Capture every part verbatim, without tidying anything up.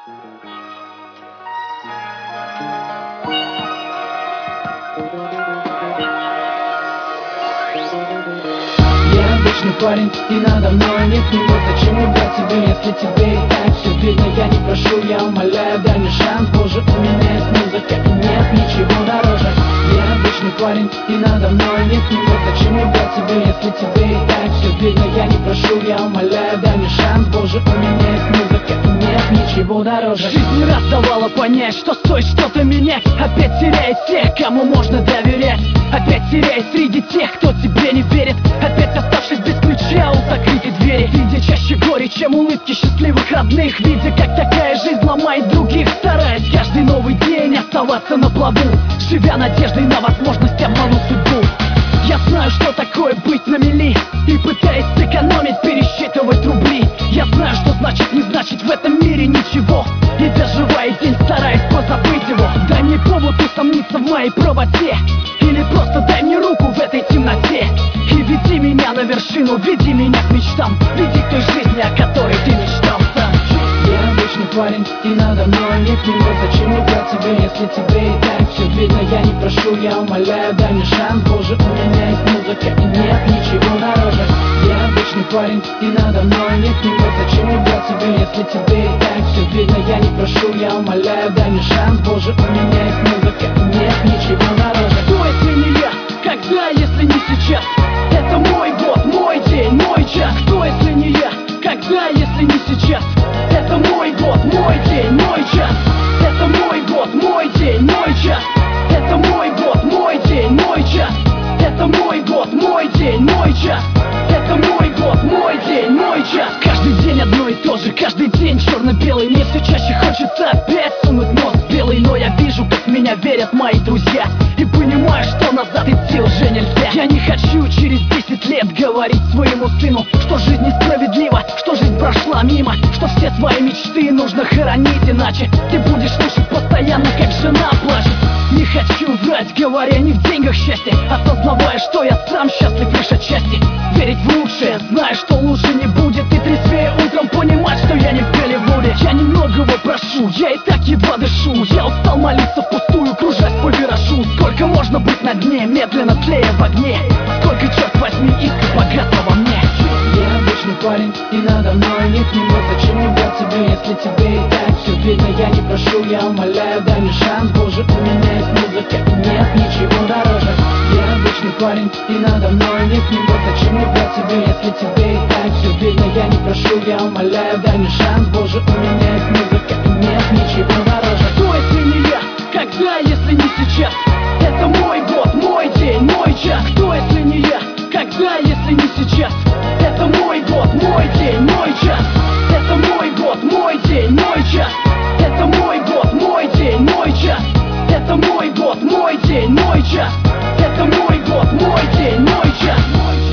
Я обычный парень, и надо мной нет него. Зачем мне брать тебе, если тебе и так все видно? Я не прошу, я умоляю, дай мне шанс. Боже, у меня есть музыка, и нет ничего дороже. Я обычный парень, и надо мной нет него. Зачем мне брать тебе, если тебе и так все видно? Я не прошу, я умоляю, дай мне шанс. Боже, у меня есть музыка, и нет ничего дороже. Жизнь не раз давала понять, что стоит что-то менять. Опять теряет тех, кому можно доверять. Опять теряет среди тех, кто тебе не верит. Опять оставшись без ключа у закрытой двери. Видя чаще горе, чем улыбки счастливых родных. Видя, как такая жизнь ломает других. Стараясь каждый новый день оставаться на плаву, живя надеждой на возможность обмануть судьбу. Я знаю, что такое быть на мели, и пытаясь сэкономить, пересчитывать рубли. Я знаю, что значит не значит в этом мире ничего, и доживая день, стараясь позабыть его. Дай мне повод усомниться в моей правоте, или просто дай мне руку в этой темноте. И веди меня на вершину, веди меня к мечтам, веди к той жизни, о которой ты мечтал сам. Я обычный парень, и надо мной нет него. Зачем мне брать тебя, если тебе и так все видно? Я не прошу, я умоляю, дай мне шанс. Боже, у меня есть музыка, и нет ничего дороже. Я обычный парень, и надо мной нет него. Зачем мне брать тебя, если тебе и так все видно? Я не прошу, я умоляю, дай мне шанс. Боже, у меня есть музыка, и нет ничего дороже. Кто, если не я? Когда, если не сейчас? Это мой год, мой день, мой час. Кто, если не я? Когда, если не сейчас? Это мой год, мой день, мой час. Это мой год, мой день, мой час. Это мой год, мой день, мой час. Это мой год, мой день, мой час. Это мой год, мой день, мой час. Каждый день одно и то же, каждый день черно-белый. Мне все чаще хочется опять сунуть нос в белый. Но я вижу, как в меня верят мои друзья, и понимаю, что назад идти уже нельзя. Я не хочу через десять лет говорить своему сыну, что жизнь несправедлива, что жизнь прошла мимо, что все твои мечты нужно хоронить, иначе ты будешь слушать постоянно, как жена плачет. Не хочу врать, говоря не в деньгах счастье, осознавая, что я сам счастлив лишь отчасти. Верить в лучшее, зная, что лучше не будет, и трезвее утром понимать, что я не в Голливуде. Я немногого прошу, я и так едва дышу. Я устал молиться впустую, кружась по вирашу. Сколько можно быть на дне, медленно тлея в огне? Сколько, черт возьми, искр погасло во мне? Я обычный парень, и надо мной нет него. Зачем мне брать тебя, если тебе и так все видно? Я не прошу, я умоляю, дай мне шанс. Боже, у меня есть музыка, и нет ничего дороже. Я обычный парень, и надо мной нет него. Зачем мне брать тебя, если тебе и так все видно? Я не прошу, я умоляю, дай мне шанс. Боже, у меня есть музыка, и нет ничего дороже. Кто, если не я? Когда, если не сейчас? Это мой год, мой день, мой час. Кто, если не я? Когда, если не сейчас? Это мой год, мой день, мой час. Это мой год, мой день, мой час. Это мой год, мой день, мой час. Это мой год, мой день, мой час. Это мой год, мой день, мой час.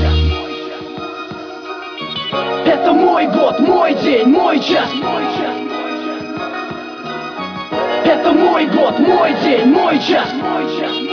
Это мой год, мой день, мой час. Это мой год, мой день, мой час.